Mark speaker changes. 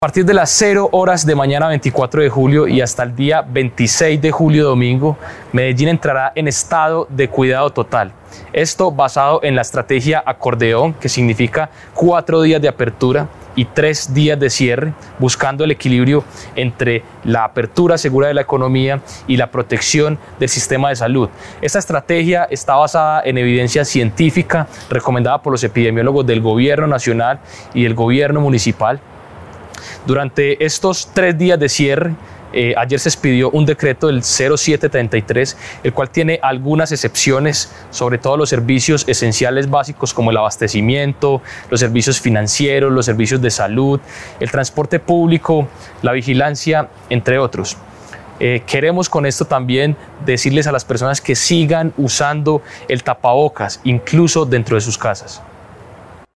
Speaker 1: A partir de las 0 horas de mañana 24 de julio y hasta el día 26 de julio domingo, Medellín entrará en estado de cuidado total. Esto basado en la estrategia acordeón, que significa 4 días de apertura y 3 días de cierre, buscando el equilibrio entre la apertura segura de la economía y la protección del sistema de salud. Esta estrategia está basada en evidencia científica recomendada por los epidemiólogos del gobierno nacional y del gobierno municipal. Durante estos 3 días de cierre, ayer se expidió un decreto del 0733, el cual tiene algunas excepciones, sobre todo los servicios esenciales básicos como el abastecimiento, los servicios financieros, los servicios de salud, el transporte público, la vigilancia, entre otros. Queremos con esto también decirles a las personas que sigan usando el tapabocas, incluso dentro de sus casas.